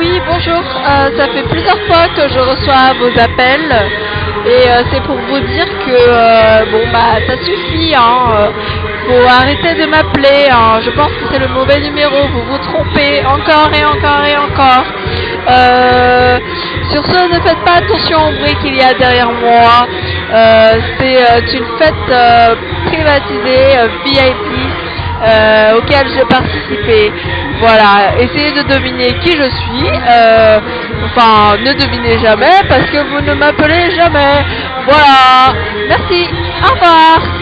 Oui, bonjour. Ça fait plusieurs fois que je reçois vos appels et c'est pour vous dire que ça suffit. Faut arrêter de m'appeler. Je pense que c'est le mauvais numéro. Vous vous trompez encore et encore et encore. Sur ce, ne faites pas attention au bruit qu'il y a derrière moi. C'est une fête privatisée VIP. Auquel j'ai participé. Voilà, essayez de deviner qui je suis. Ne devinez jamais parce que vous ne m'appelez jamais. Voilà, merci, au revoir.